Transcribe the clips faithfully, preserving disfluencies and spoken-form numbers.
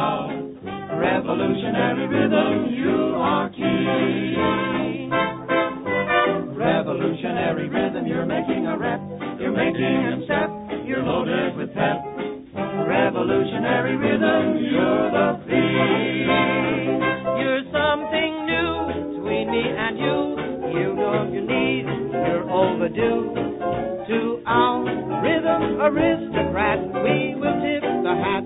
now. Revolutionary rhythm, you are key. Revolutionary rhythm, you're making a rep, you're making a step, you're loaded with pep. Revolutionary rhythm, you're the beat. You're something new between me and you. You know you need, you're overdue. To our rhythm aristocrat, we will tip the hat.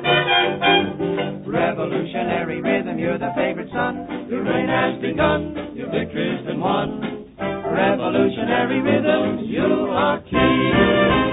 Revolutionary rhythm, you're the favorite son. Your reign has begun, your victory's been won. Revolutionary rhythm, you are key.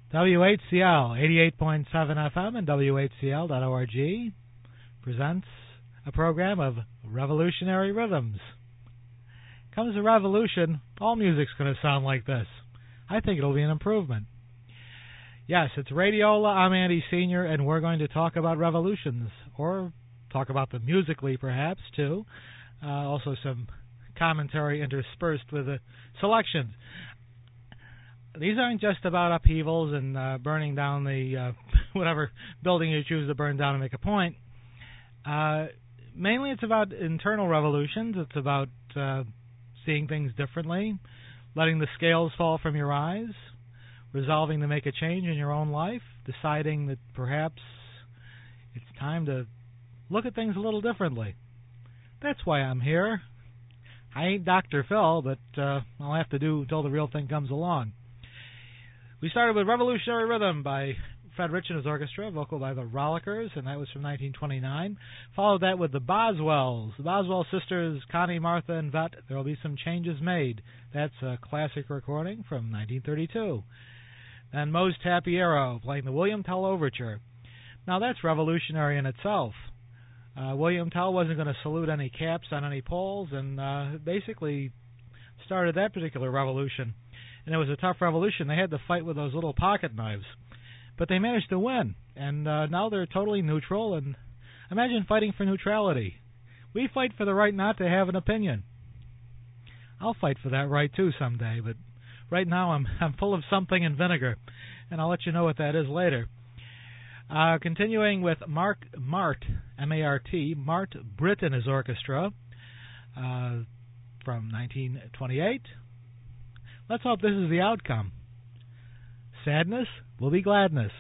W H C L eighty-eight point seven F M and W H C L dot org presents a program of Revolutionary Rhythms. Comes a revolution, all music's going to sound like this. I think it'll be an improvement. Yes, it's Radiola. I'm Andy Senior, and we're going to talk about revolutions, or talk about them musically, perhaps, too. Uh, also some commentary interspersed with the selections. These aren't just about upheavals and uh, burning down the uh, whatever building you choose to burn down to make a point. Uh, mainly it's about internal revolutions. It's about uh, seeing things differently, letting the scales fall from your eyes, resolving to make a change in your own life, deciding that perhaps it's time to look at things a little differently. That's why I'm here. I ain't Doctor Phil, but uh, I'll have to do until the real thing comes along. We started with Revolutionary Rhythm by Fred Rich and his orchestra, vocal by the Rollickers, and that was from nineteen twenty-nine. Followed that with the Boswells, the Boswell sisters, Connie, Martha, and Vet. There will be some changes made. That's a classic recording from nineteen thirty-two. Then Moe's Tapiero playing the William Tell Overture. Now that's revolutionary in itself. Uh, William Tell wasn't going to salute any caps on any poles, and uh, basically started that particular revolution. And it was a tough revolution. They had to fight with those little pocket knives. But they managed to win, and uh, now they're totally neutral. And imagine fighting for neutrality. We fight for the right not to have an opinion. I'll fight for that right, too, someday, but right now I'm I'm full of something in vinegar, and I'll let you know what that is later. Uh, continuing with Mark Mart, M A R T, Mart Britt and his orchestra uh, from nineteen twenty-eight. Let's hope this is the outcome. Sadness will be gladness.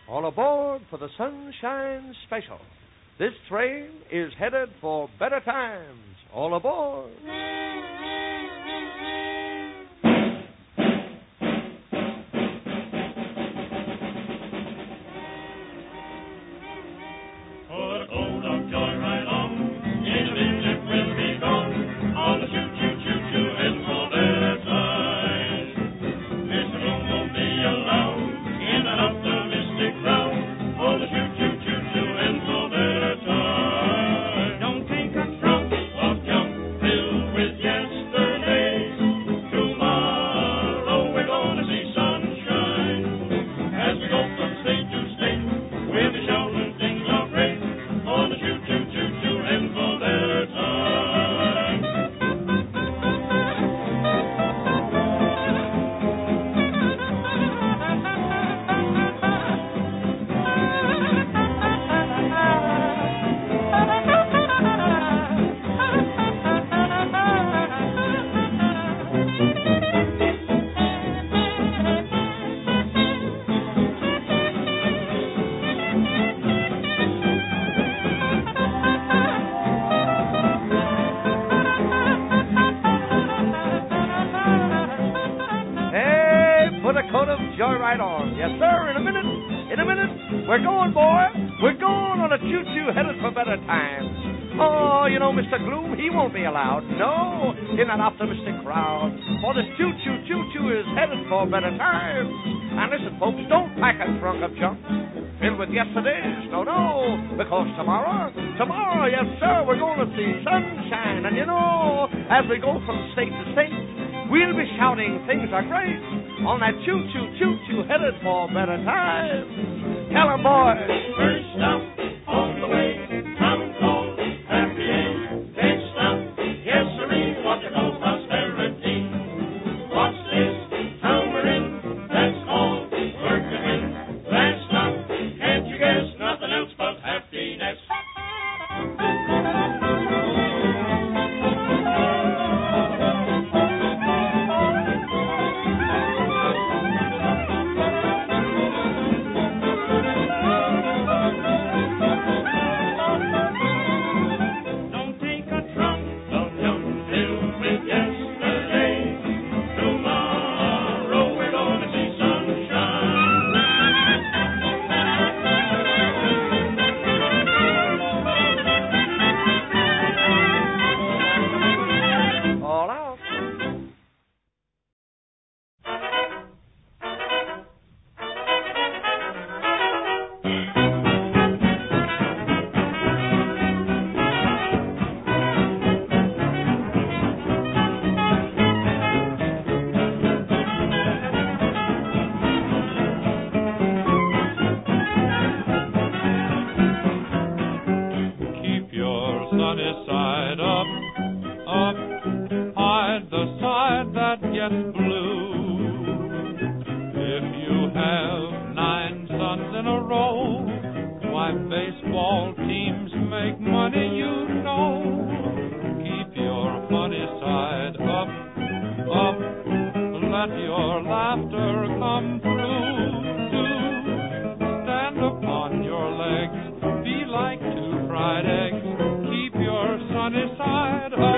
All aboard for the Sunshine Special. This train is headed for better times. All aboard. For the cold of joy right on, in a minute we'll be gone, on the choo-choo-choo-choo heading for better times. Mister Moon won't be allowed in that optimistic crowd, for the choo-choo-choo-choo heading for better times. Don't take a trunk of junk filled with yesterday. Tomorrow we're gonna see sunshine. As we go from state to state, we'll be shouting things are great. On the choo-choo-choo-choo heading for better times. Hey, put a coat of joy right on. Yes, sir, in a minute. In a minute. We're going, boy. We're going on a choo-choo headed for better times. Oh, you know, Mister Gloom, he won't be allowed. No, in that optimistic crowd. For this choo-choo-choo-choo is headed for better times. And listen, folks, don't pack a trunk of junk filled with yesterdays. No, no, because tomorrow, tomorrow, yes, sir, we're going to see sunshine. And you know, as we go from state to state, we'll be shouting things are great on that choo-choo-choo-choo headed for better times. Tell 'em, boys. First stop on the way, come called Happy Day. Next stop, yes sirree, what they call prosperity. What's this town we're in? That's called Work and Win. Last stop, can't you guess? Nothing else but happiness. Don't take a trunk of junk filled with yesterday. Tomorrow we're gonna see sunshine. All out. Keep your sunny side up, up, hide the side that gets blue. If you have nine suns in a row, why baseball teams make money, you know. Keep your funny side up, up, let your laughter come through, too. Stand upon your legs, be like two fried eggs, keep your sunny side up.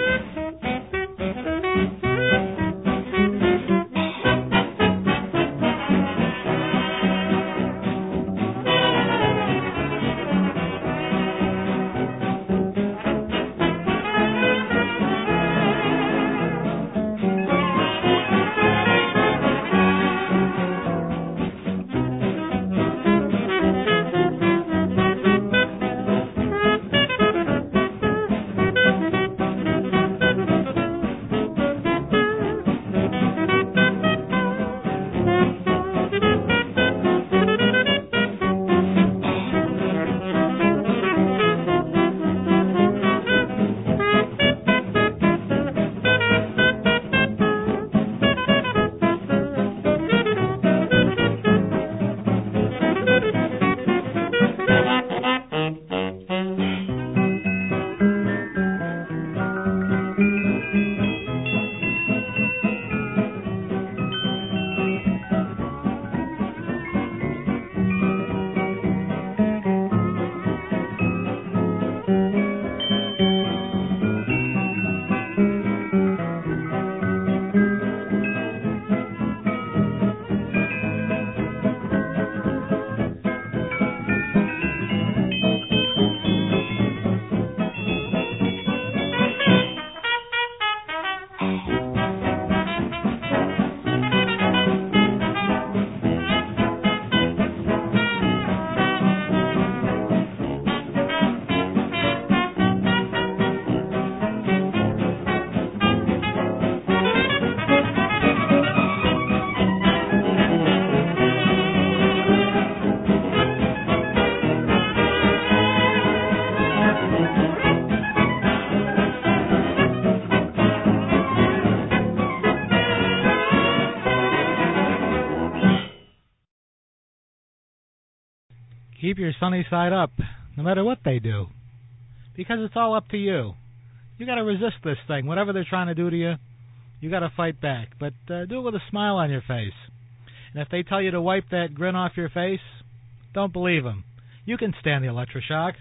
Keep your sunny side up, no matter what they do, because it's all up to you. You got to resist this thing. Whatever they're trying to do to you, you got to fight back. But uh, do it with a smile on your face. And if they tell you to wipe that grin off your face, don't believe them. You can stand the electroshock.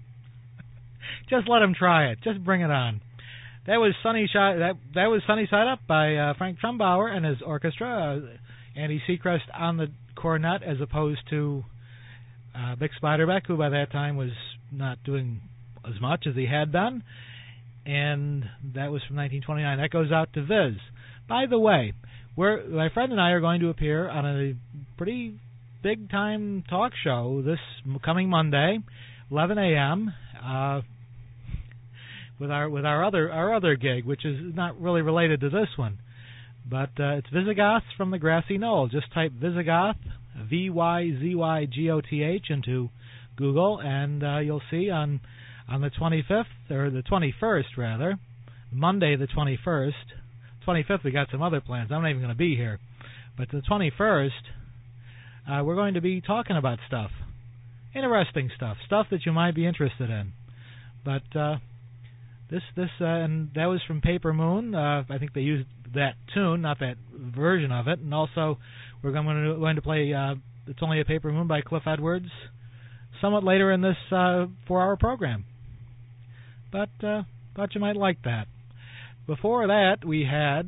Just let them try it. Just bring it on. That was Sunny Shi- that that was Sunny Side Up by uh, Frank Trumbauer and his orchestra. Uh, Andy Seacrest on the cornet, as opposed to uh, Vic Spiderbeck, who by that time was not doing as much as he had done. And that was from nineteen twenty-nine. That goes out to Viz. By the way, we're, my friend and I are going to appear on a pretty big-time talk show this coming Monday, eleven a.m., uh, with our with our other our other gig, which is not really related to this one. But uh, it's Visigoths from the Grassy Knoll. Just type Visigoth, V Y Z Y G O T H, into Google, and uh, you'll see on on the twenty-fifth, or the twenty-first, rather, Monday the twenty-first. twenty-fifth, we got some other plans. I'm not even going to be here. But the twenty-first, uh, we're going to be talking about stuff. Interesting stuff. Stuff that you might be interested in. But uh, this, this, uh, and that was from Paper Moon. Uh, I think they used that tune, not that version of it. And also, we're going to, going to play uh, It's Only a Paper Moon by Cliff Edwards somewhat later in this uh, four-hour program. But uh, thought you might like that. Before that, we had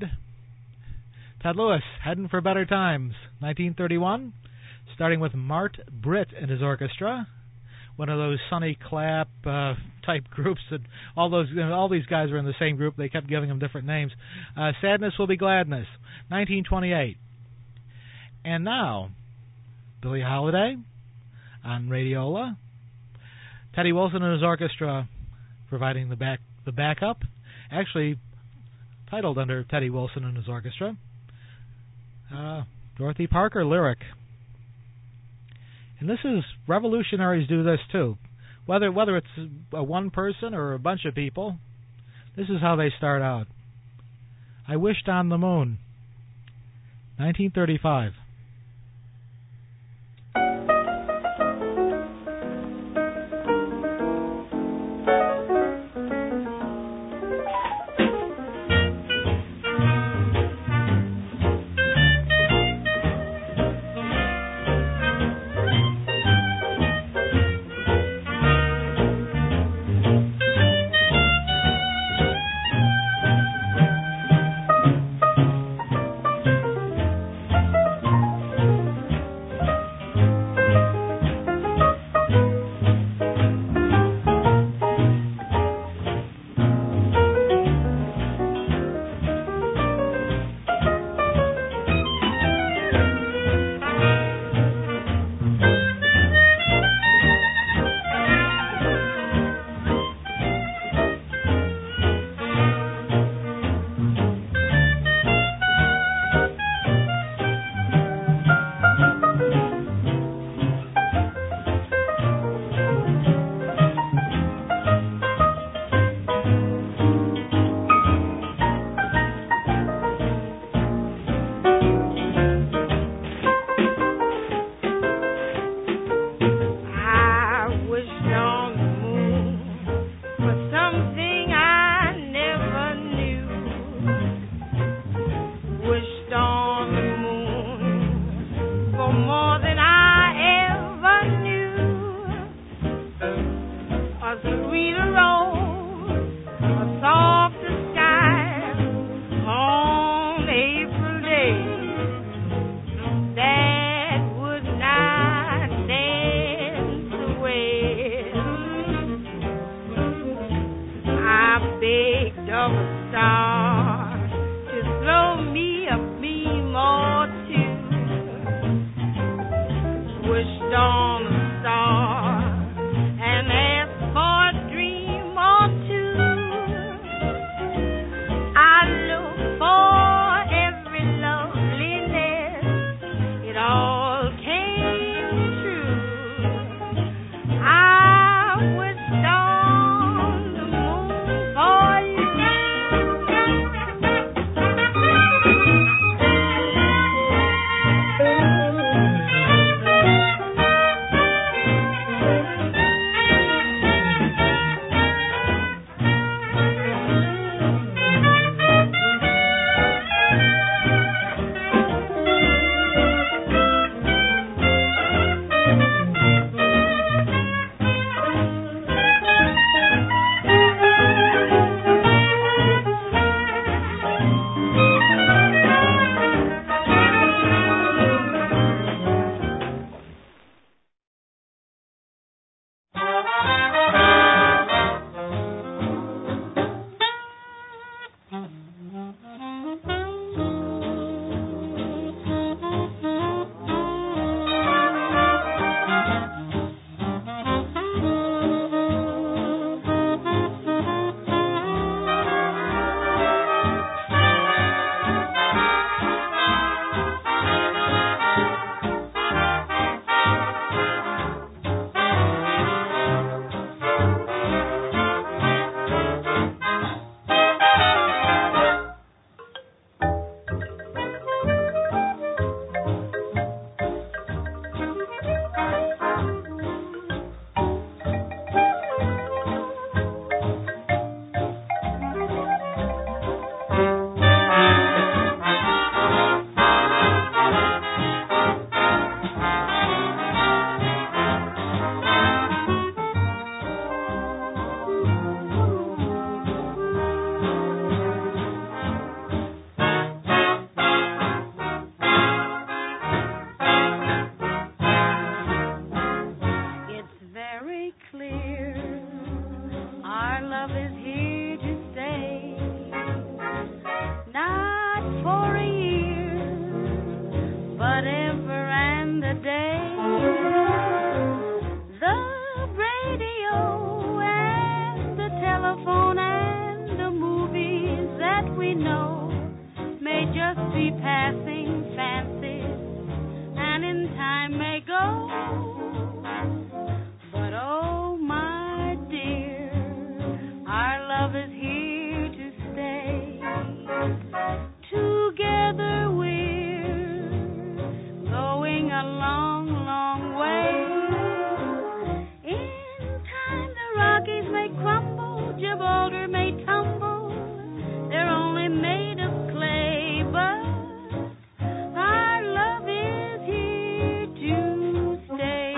Ted Lewis, Heading for Better Times, nineteen thirty-one, starting with Mart Britt and his orchestra, one of those Sonny Clapp uh, type groups that all those you know, all these guys were in the same group. They kept giving them different names. Uh, Sadness Will Be Gladness, nineteen twenty-eight. And now, Billie Holiday on Radiola, Teddy Wilson and his orchestra providing the back the backup, actually titled under Teddy Wilson and his orchestra. Uh, Dorothy Parker lyric. And this is, revolutionaries do this too. Whether whether it's a one person or a bunch of people, this is how they start out. I wished on the moon. nineteen thirty-five. day. The radio and the telephone and the movies that we know may just be passing fancies and in time may go. But oh my dear, our love is here to stay. Together we're going a long, long way. In time the Rockies may crumble, Gibraltar may tumble. They're only made of clay, but our love is here to stay.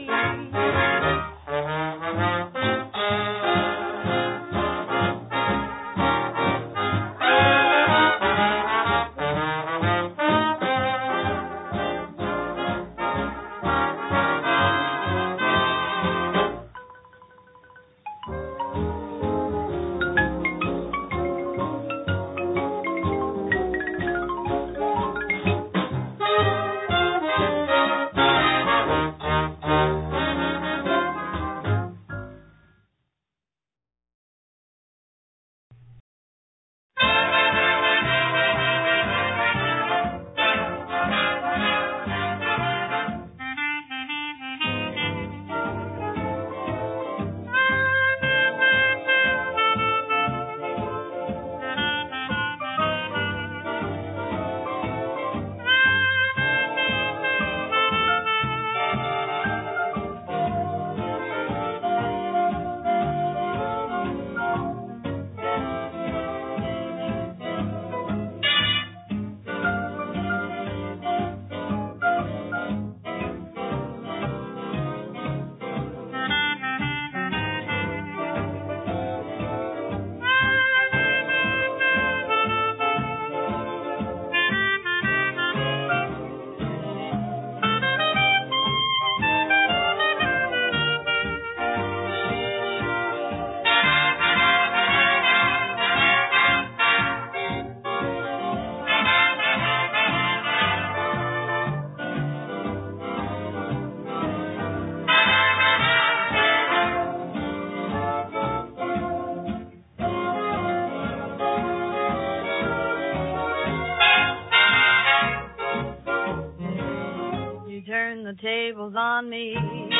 The tables on me,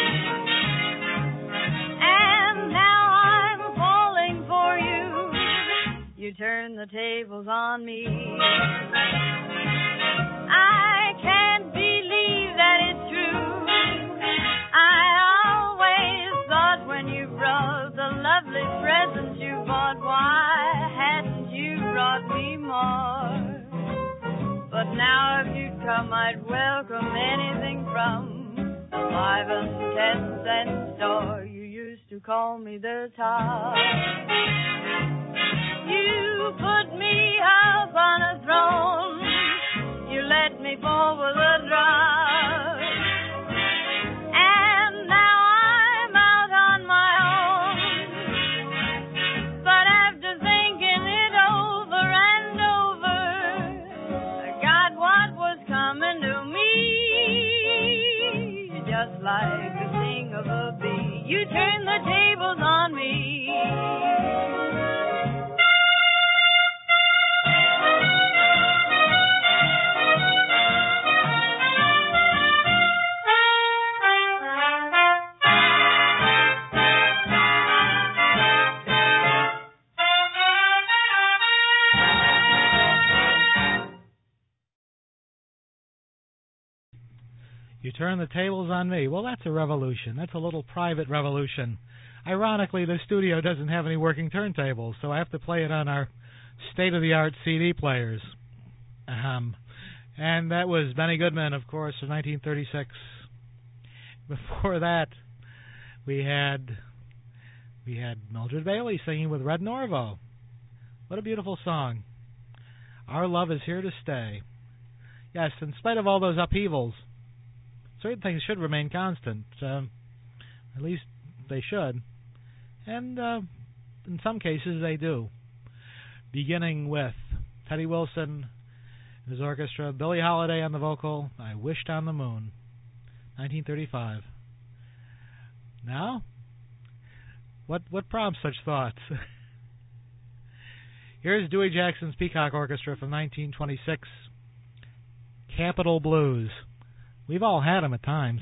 and now I'm falling for you. You turn the tables on me. I can't believe that it's true. I always thought when you brought the lovely presents you bought, why hadn't you brought me more? But now if you'd come, I'd welcome anything from the five and ten cent store. You used to call me the top. You put me up on a throne. You let me fall with a drop. And now I'm out on my own. But after thinking it over and over, what was coming to me, just like the sting of a bee, you turned the tables on me. You turn the tables on me. Well, that's a revolution. That's a little private revolution. Ironically, the studio doesn't have any working turntables, so I have to play it on our state-of-the-art C D players. Um, and that was Benny Goodman, of course, from nineteen thirty-six. Before that, we had we had Mildred Bailey singing with Red Norvo. What a beautiful song. Our love is here to stay. Yes, in spite of all those upheavals, certain things should remain constant. Um, at least they should. And uh, in some cases they do. Beginning with Teddy Wilson, his orchestra, Billie Holiday on the vocal, I Wished on the Moon. nineteen thirty-five. Now, what what prompts such thoughts? Here's Dewey Jackson's Peacock Orchestra from nineteen twenty-six, Capitol Blues. We've all had them at times.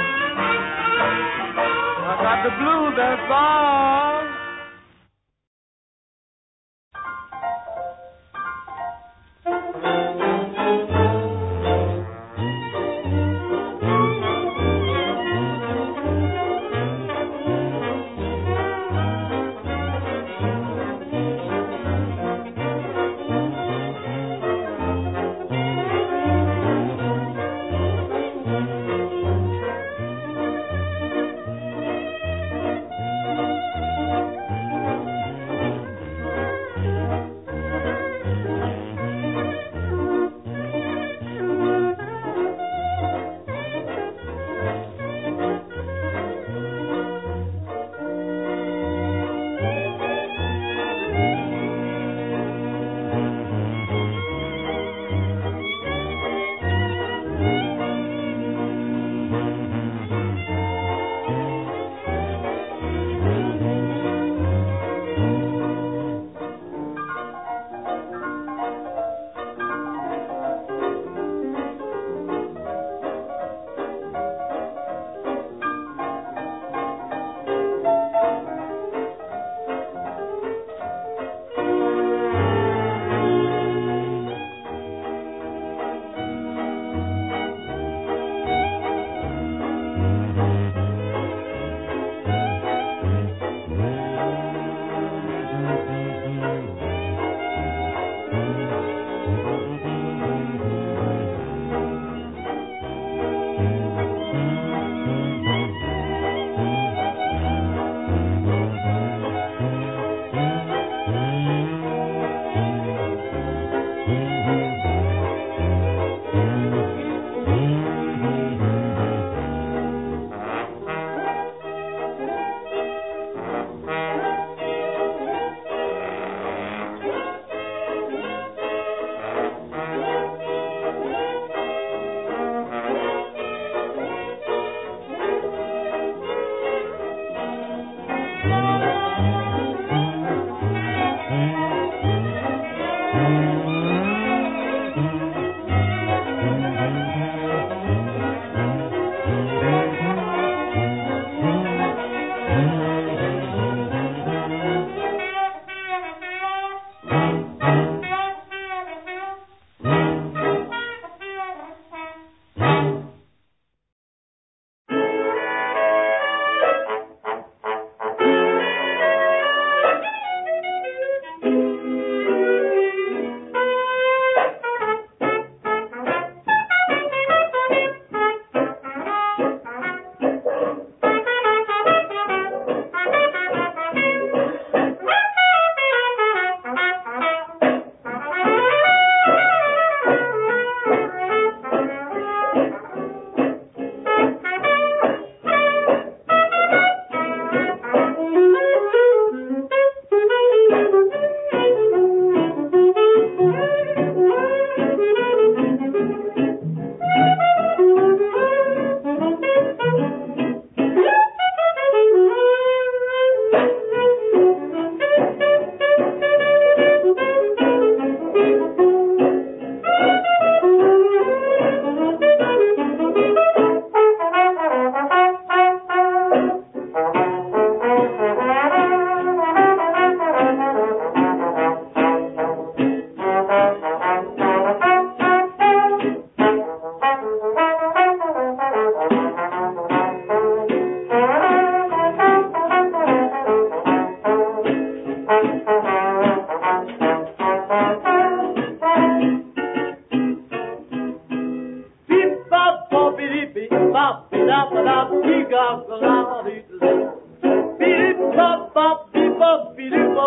The blues, that's all.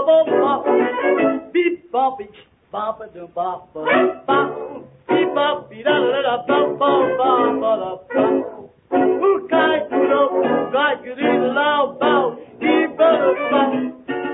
bo bop, beep bop, bop a do bop bop, beep bop, be da da da bop bop bop bop. Who guy could up, guy could eat a loud bow, beep bop.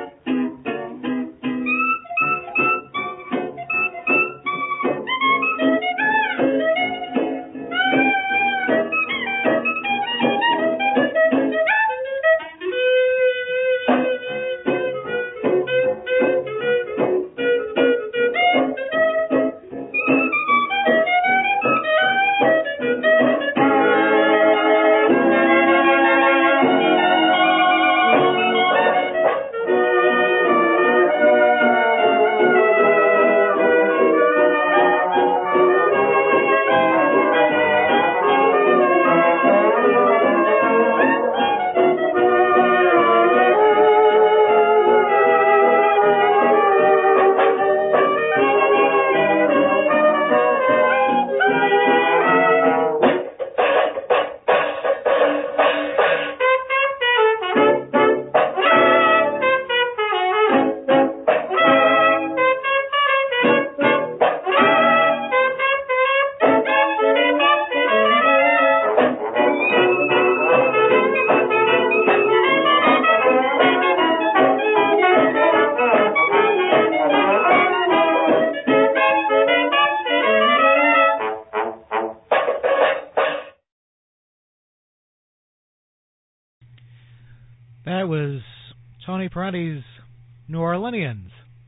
That was Tony Parenti's New Orleanians.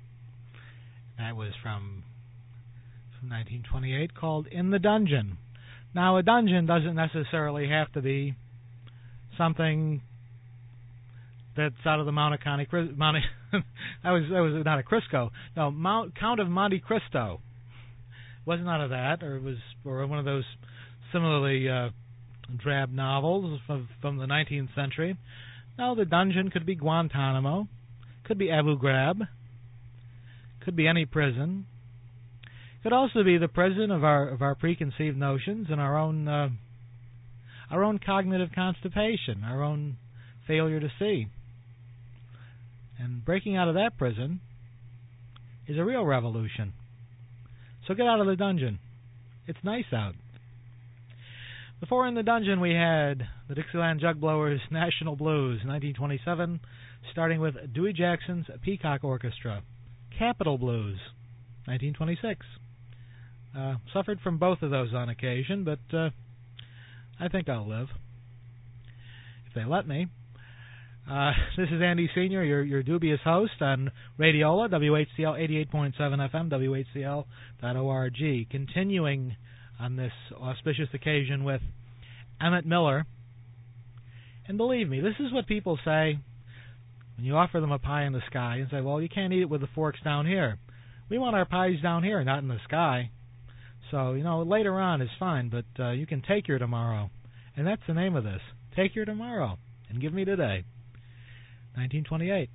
That was from, from nineteen twenty-eight, called In the Dungeon. Now, a dungeon doesn't necessarily have to be something that's out of the Mount of Conte, Monte, that was that was not a Crisco. No, Mount Count of Monte Cristo. Wasn't out of that, or it was or one of those similarly uh, drab novels from, from the nineteenth century. No, the dungeon could be Guantanamo, could be Abu Ghraib, could be any prison. Could also be the prison of our of our preconceived notions and our own uh, our own cognitive constipation, our own failure to see. And breaking out of that prison is a real revolution. So get out of the dungeon. It's nice out. Before In the Dungeon, we had the Dixieland Jugblowers' National Blues, nineteen twenty-seven, starting with Dewey Jackson's Peacock Orchestra. Capitol Blues, nineteen twenty-six. Uh, suffered from both of those on occasion, but uh, I think I'll live, if they let me. Uh, this is Andy Senior, your your dubious host on Radiola, W H C L eighty-eight point seven F M, W H C L dot org. Continuing on this auspicious occasion with Emmett Miller. And believe me, this is what people say when you offer them a pie in the sky and say, well, you can't eat it with the forks down here. We want our pies down here, not in the sky. So, you know, later on is fine, but uh, you can take your tomorrow. And that's the name of this. Take your tomorrow and give me today. nineteen twenty-eight.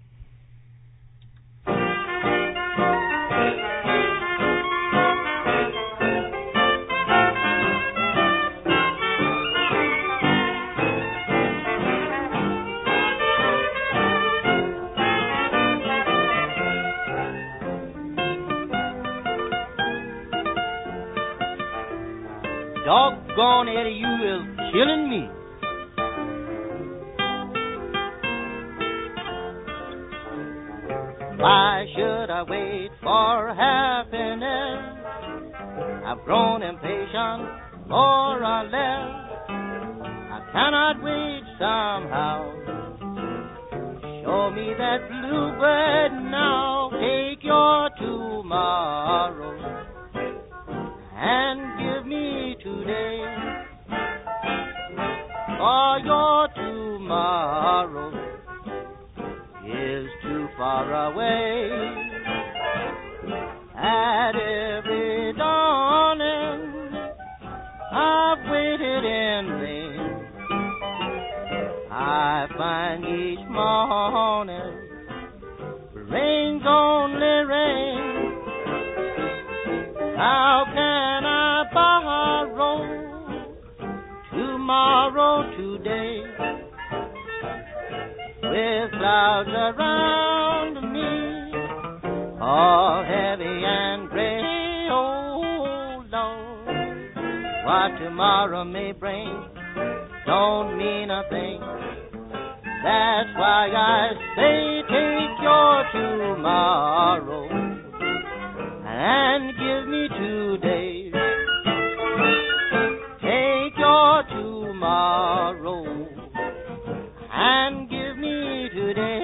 Doggone Eddie, you is killing me. Why should I wait for happiness? I've grown impatient, more or less. I cannot wait somehow. Show me that bluebird now. Take your tomorrow and give me today. For your tomorrow is too far away. At every dawning, I've waited in vain. I find each morning rain's only rain. How can I borrow tomorrow today? With clouds around me, all heavy and gray. Oh, Lord, what tomorrow may bring don't mean a thing. That's why I say take your tomorrow and give me today. Take your tomorrow and give me today.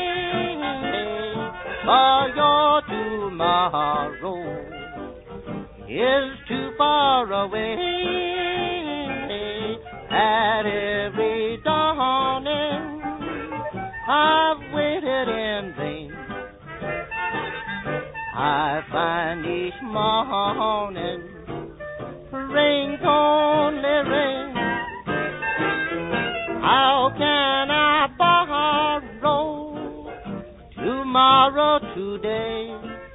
For your tomorrow is too far away. At every dawning I've waited in vain. I find each morning rain's only rain. How can I borrow tomorrow today?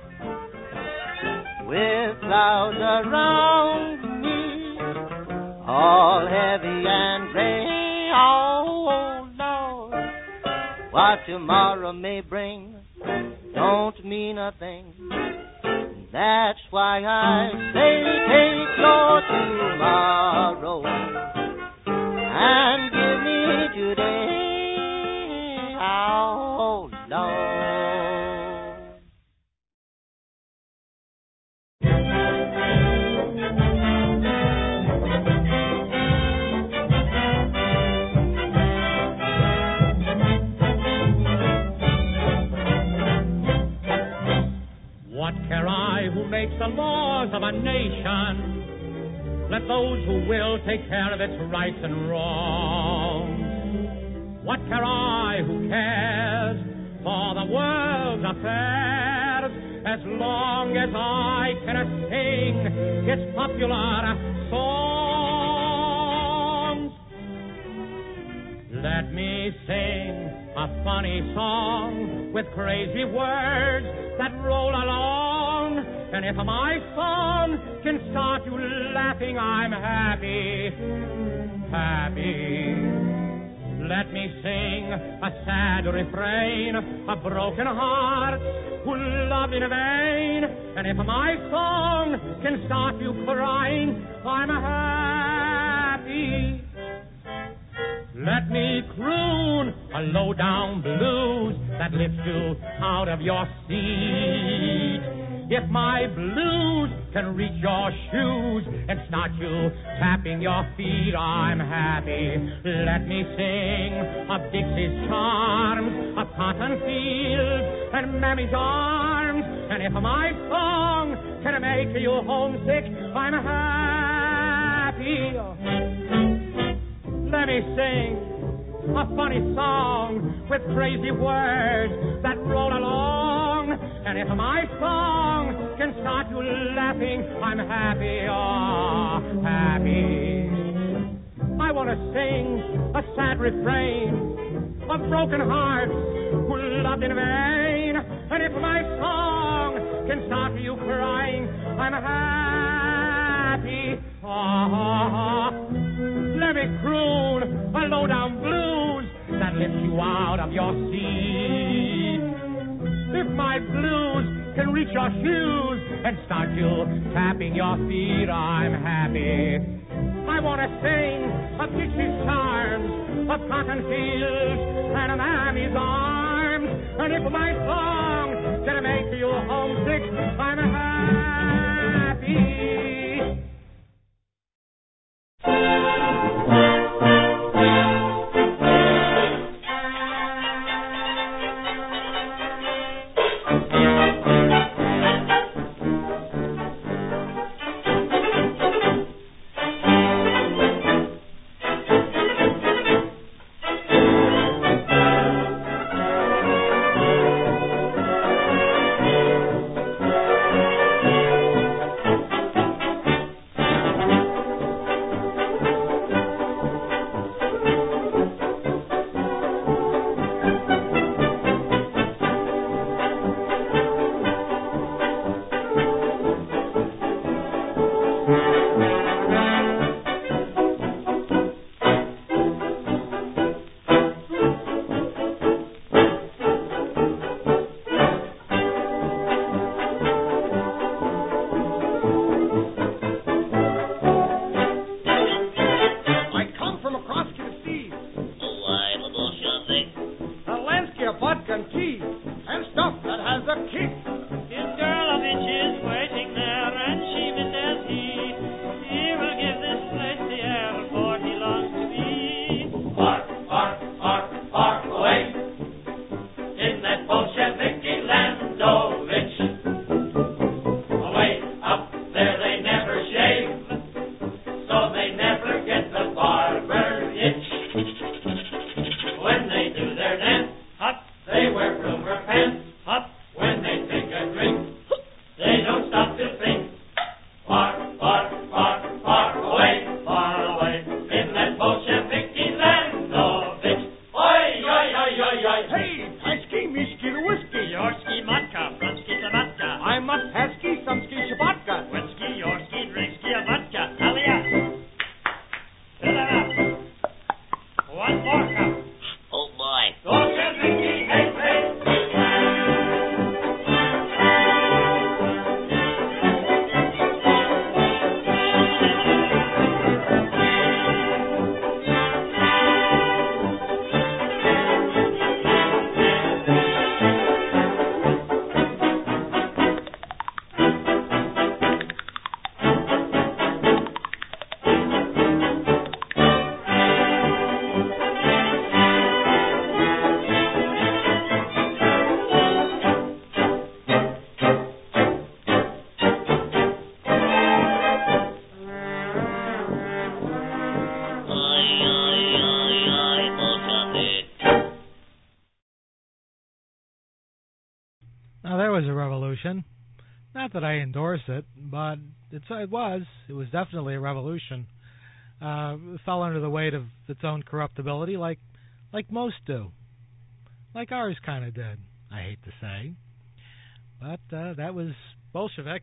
With clouds around me, all heavy and gray. Oh, Lord, what tomorrow may bring don't mean a thing. That's why I say take your tomorrow and give me today. Oh, Lord. What care I who makes the laws of a nation? Let those who will take care of its rights and wrongs. What care I who cares for the world's affairs, as long as I can sing its popular songs? Let me sing a funny song with crazy words that roll along, and if my song can start you laughing, I'm happy, happy. Let me sing a sad refrain of broken hearts who love in vain, and if my song can start you crying, I'm happy. Let me croon a low-down blues that lifts you out of your seat. If my blues can reach your shoes and start you tapping your feet, I'm happy. Let me sing of Dixie's charms, of cotton fields and Mammy's arms, and if my song can make you homesick, I'm happy. Let me sing a funny song with crazy words that roll along, and if my song can start you laughing, I'm happy, oh, happy. I want to sing a sad refrain of broken hearts who loved in vain, and if my song can start you crying, I'm happy, oh. Let me croon a low-down blues that lifts you out of your seat. If my blues can reach your shoes and start you tapping your feet, I'm happy. I want to sing of Dixie's charms, of cotton fields and of Mammy's arms, and if my song can make you homesick, I'm happy. and stuff that has a kick. His Girlovich is waiting there, and she says he, he will give this place the air, for he longs to be far, far, far, far away in that Bolsheviki Landovich. Away up there they never shave, so they never get the barber itch. When they do their dance, hot, they wear bloomer pants. hot. When they take a drink, they don't stop to think. Far, far, far, far away, far away in that Bolsheviki Landovich. Oi, oi, oi, oi, oi. Hey, Patsky, Mishki, Whiskey. Yorski Matka, Fransky Slavatka, I'm a Patsky, Sumsky, Shabatka. Wensky, Yorski, Drinsky, Vodka, Alia. Fill it up. One more cup. Oh, boy. Bolsheviki, hey, hey. Oi, oi, oi, oi, Bolshevik. Now there was a revolution. Not that I endorse it, but it's, it was. It was definitely a revolution. Uh, it fell under the weight of its own corruptibility, like like most do, like ours kind of did. I hate to say, but uh, that was Bolshevik.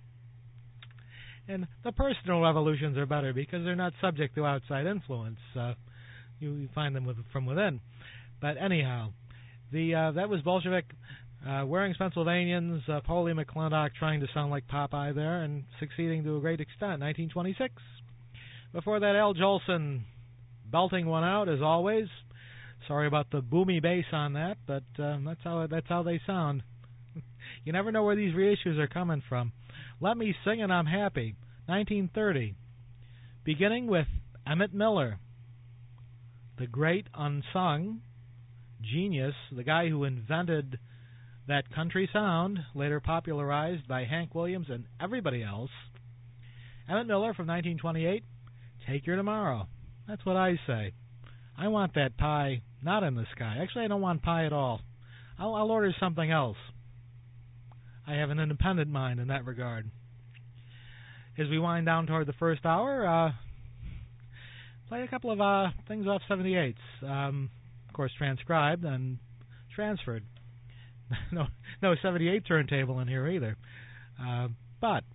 And the personal revolutions are better because they're not subject to outside influence. Uh, you, you find them with, from within. But anyhow, the uh, that was Bolshevik. Uh, Waring's Pennsylvanians, uh, Polly McClintock trying to sound like Popeye there and succeeding to a great extent. nineteen twenty-six. Before that, Al Jolson belting one out as always. Sorry about the boomy bass on that, but uh, that's how that's how they sound. You never know where these reissues are coming from. Let Me Sing and I'm Happy, nineteen thirty. Beginning with Emmett Miller, the great unsung genius, the guy who invented that country sound, later popularized by Hank Williams and everybody else. Emmett Miller from nineteen twenty-eight, Take Your Tomorrow. That's what I say. I want that pie not in the sky. Actually, I don't want pie at all. I'll, I'll order something else. I have an independent mind in that regard. As we wind down toward the first hour, uh, play a couple of uh, things off seventy-eights. Um, of course, transcribed and transferred. no, no seventy-eight turntable in here either. Uh, but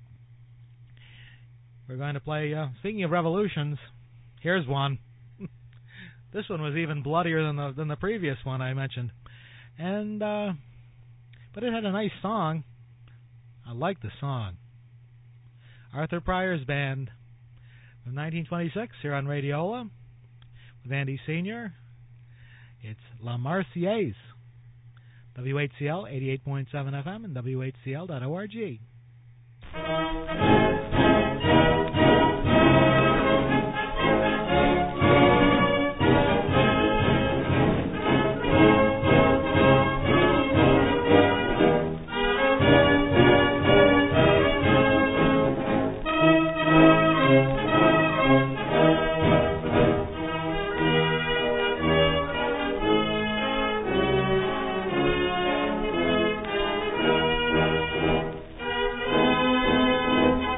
we're going to play, uh, speaking of revolutions, here's one. This one was even bloodier than the than the previous one I mentioned. And, uh, but it had a nice song. I like the song. Arthur Pryor's Band from nineteen twenty-six here on Radiola with Andy Senior It's La Marseillaise. W H C L eighty-eight point seven F M and W H C L dot org. Thank you.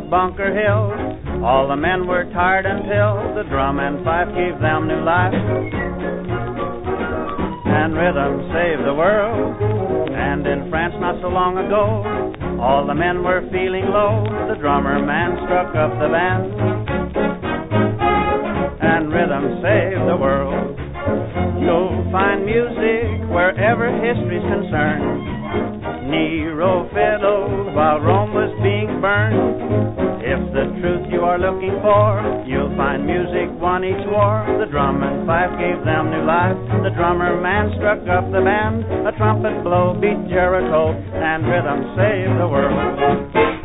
Bunker Hill. All the men were tired until the drum and fife gave them new life. And rhythm saved the world. And in France not so long ago, all the men were feeling low. The drummer man struck up the band, and rhythm saved the world. You'll find music wherever history's concerned. Nero fiddled while Rome was being burned. If the truth you are looking for, you'll find music won each war. The drum and fife gave them new life. The drummer man struck up the band. A trumpet blow beat Jericho, and rhythm saved the world.